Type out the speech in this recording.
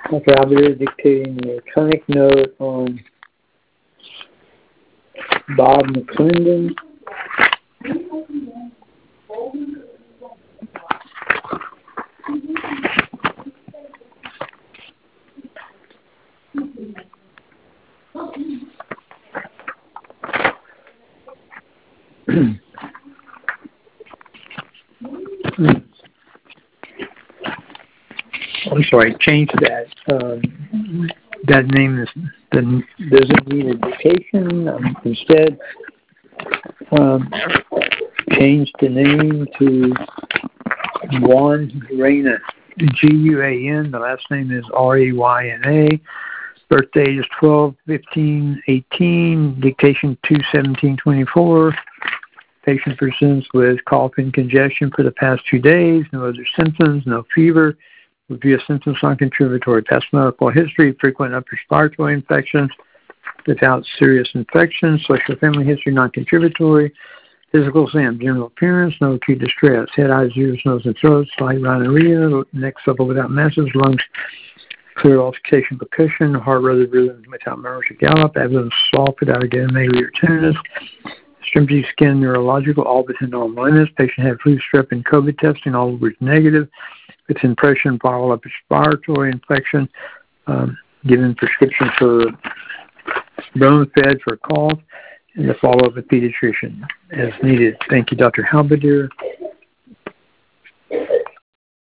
Dr. Albert dictating the clinic note on Bob McClendon. I'm sorry, change that. That name doesn't need a dictation. Instead, change the name to Juan Reyna. Guan. The last name is Reyna. Birthday is 12/15/18. Dictation 2/17/24. Patient presents with cough and congestion for the past 2 days. No other symptoms. No fever. Review of symptoms non-contributory. Past medical history. Frequent upper respiratory infections without serious infections. Social family history non-contributory. Physical exam. General appearance. No acute distress. Head, eyes, ears, nose, and throat. Slight rhinorrhea. Neck supple without masses. Lungs clear auscultation percussion. Heart rhythm without murmurs or gallop. Abdomen soft without edema or tenderness. Extremity skin neurological. All within normal limits. Patient had flu, strep, and COVID testing. All was negative. With impression, follow-up respiratory infection. Given prescription for Bromfed for cough. And the follow-up with pediatrician as needed. Thank you, Dr. Halberdier.